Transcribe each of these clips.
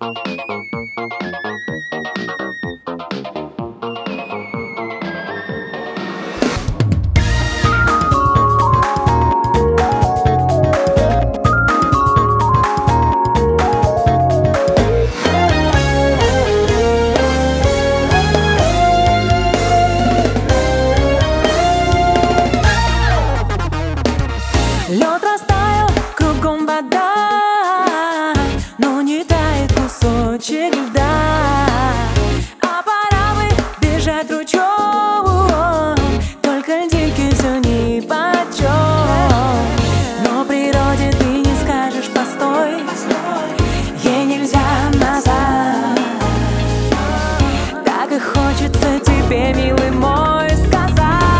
Лед растаял, кругом вода, но не тает кусочек льда. А пора бы бежать ручьем, только льдинки все нипочем. Но природе ты не скажешь постой, ей нельзя назад. Так и хочется тебе, милый мой, сказать: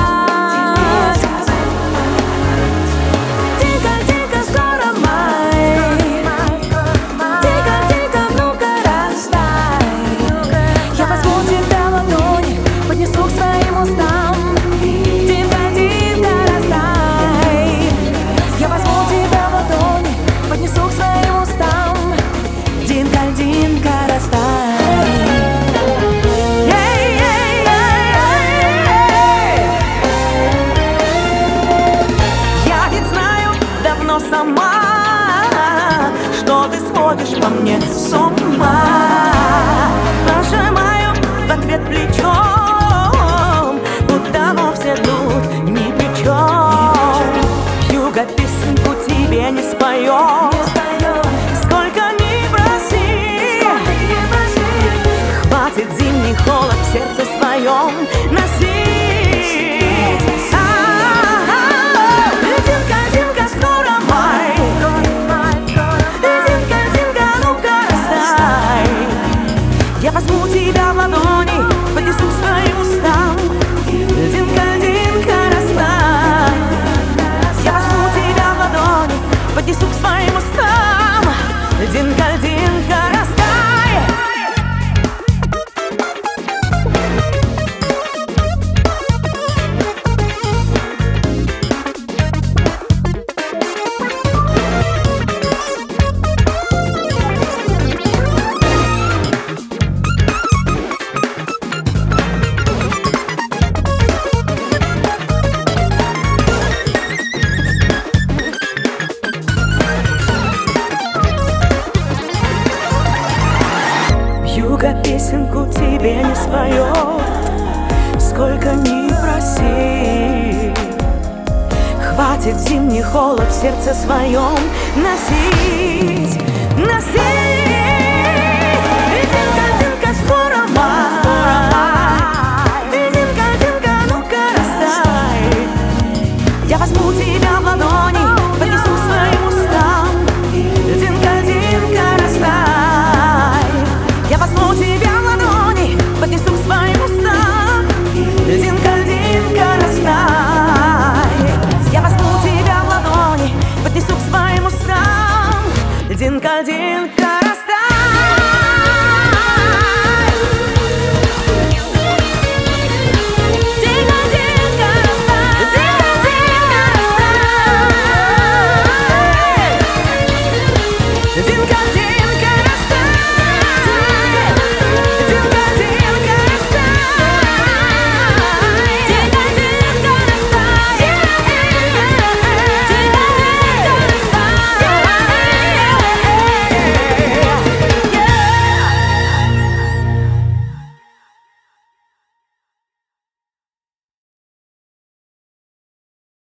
сама, что ты сводишь по мне с ума. Пожимаю в ответ плечом, будто вовсе тут ни при чем. Вьюга, песенку тебе не споем, сколько ни проси. Хватит зимний холод в сердце своем носить. Я возьму тебя в ладони, поднесу к своим устам. Льдинка, льдинка, растай. Я возьму тебя в ладони, поднесу к своим устам. Льдинка, льдинка, растай. Вьюга, песенку тебе не споет, сколько ни проси. Хватит зимний холод в сердце своем носить, носить. Льдинка, льдинка, скоро май. Льдинка, льдинка, ну-ка растай. Я возьму тебя в ладони, поднесу к своим устам. Льдинка, льдинка, растай. Я возьму тебя в ладони, поднесу к своим устам. Льдинка, льдинка, растай. Я возьму тебя в ладони, поднесу к своим устам. Льдинка, льдинка, растай. Льдинка, льдинка, растай. Льдинка, льдинка, растай. Льдинка, льдинка.